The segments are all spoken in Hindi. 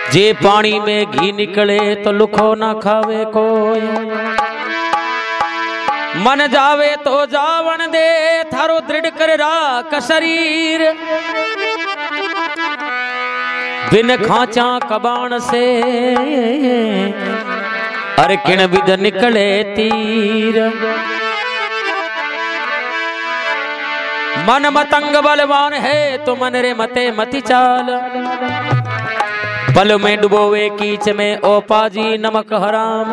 जे पानी में घी निकले तो लुखो ना खावे कोई। मन जावे तो जावन दे थारो दृढ़ कर राख शरीर। बिन खाचा कबाण से हर किण विद निकले तीर। मन मतंग बलवान है तो मन रे मते मति चाल। पल में डुबोवे कीच में ओ पाजी नमक हराम।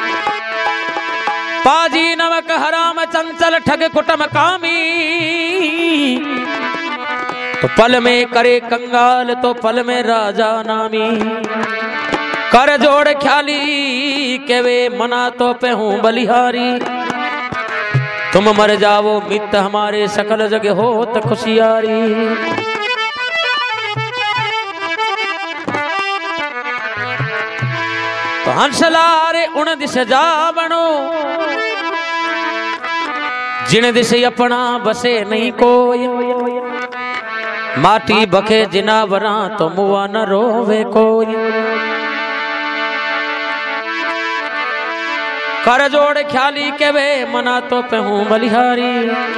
पाजी नमक हराम चंचल ठग कुटम कामी। तो पल में करे कंगाल तो पल में राजा नामी। कर जोड़ ख्याली के वे मना तो पे हूं बलिहारी। तुम मर जावो मित हमारे सकल जग होत खुशियारी। तो हंसलारे उन दिश जा बनो जिन दिश अपना बसे नहीं कोई। माटी बखे जिना वरा तो मुआ न रोवे कोई। कर जोड़ ख्याली के वे मना तो पे हूं बलिहारी।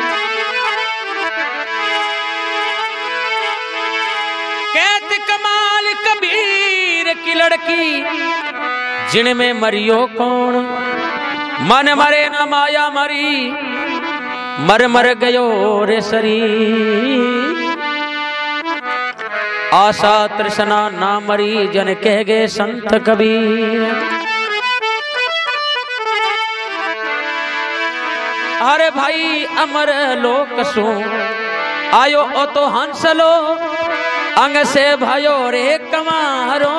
कहत कमाल कबीर की लड़की जिन में मरियो कौन। मन मरे न माया मरी मर मर गयो रे शरीर। आशा तृष्णा ना मरी जन कह गए संत कबीर। अरे भाई अमर लोक सु आयो ओ तो हंसलो अंग से भयो रे कमारो।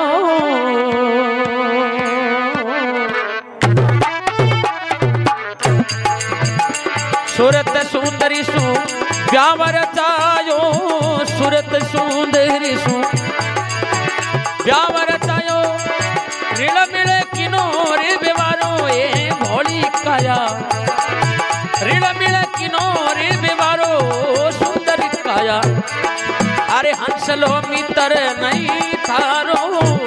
सूरत सुंदरी सु ब्यावर चायो। सूरत सुंदरी सु ब्यावर चायो। रील मिले किनोरे बेवारो ए भोली काया। रील मिले किनोरे बेवारो सुंदर काया। अरे हंसलो मित्र नहीं थारो।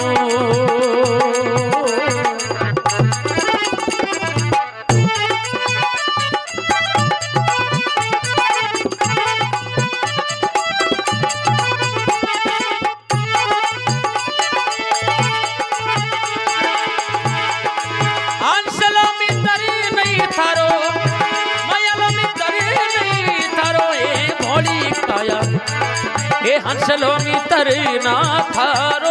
हंसलो मित्र ना थारो।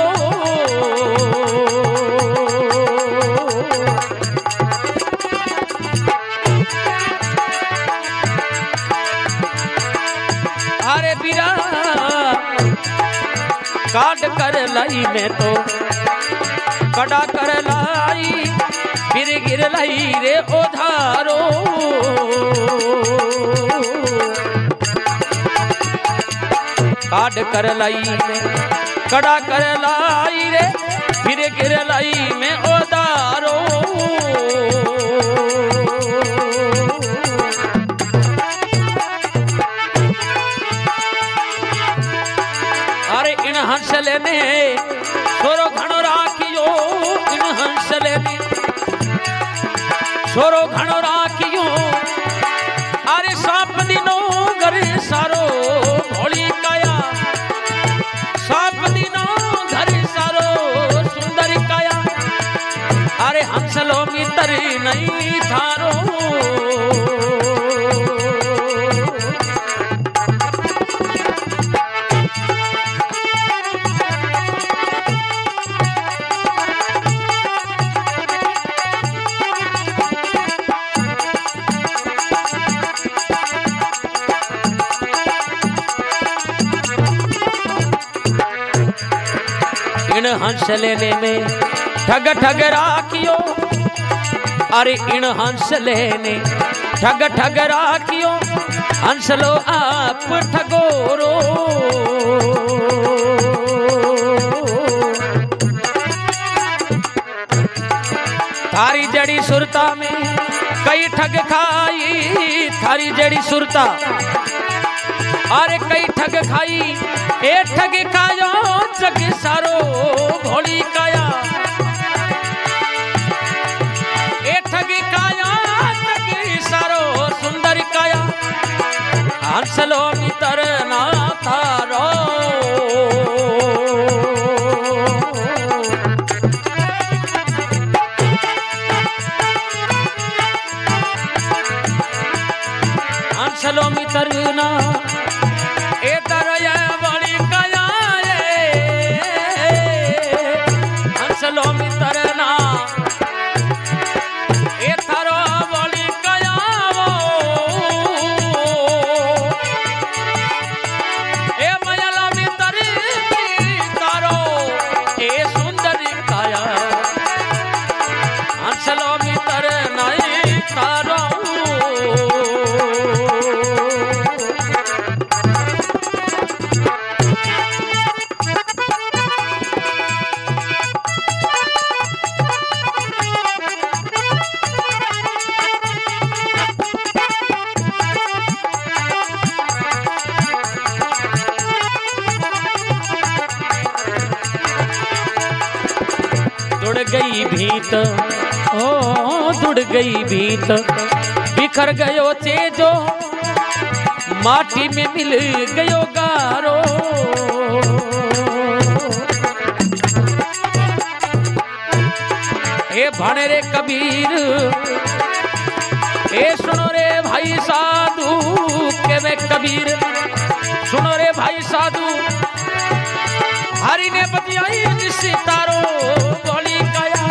अरे बीरा काट कर लाई में तो कड़ा कर लाई। फिर गिर लाई रे ओधारो। काट कर लाई में कड़ा कर लाई रे। फिर गिर लाई में ओदारो। अरे इन हंसले ने छोरो घणो राखियो। इन हंसले ने छोरो घणो राखियो। अरे सांप दिनो घर सारो भोली काया। सांप दिनो घर सारो सुंदर काया। अरे हंसलो मित्र नहीं थारो। इन हंस लेने में ठग ठग राखियो। अरे इन हंस लेने ठग ठग राखियो। हंस लो आप ठगोरो। थारी जड़ी सुरता में कई ठग खाई। थारी जड़ी सुरता अरे कई ठग खाई। ए ठग खायो जग सारो भोली काया। गई भीत, ओ जुड़ गई भीत, बिखर गयो चेजो, माटी में मिल गयो गारो। हे भाने रे कबीर, हे सुनो रे भाई साधु, के मैं कबीर, सुनो रे भाई साधु, हरि ने बतियाई जिससे तारो बोली गया,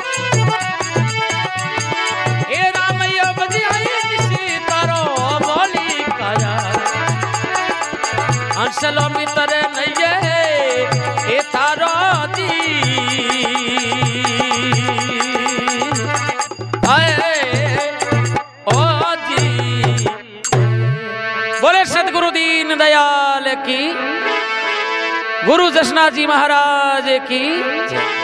हे रामैया बतियाई जिससे तारो बोली गया, अंसलो मित्र नहीं ये तारो दी, बोले सदगुरु दीन दयाल की, गुरु जसना जी महाराज की।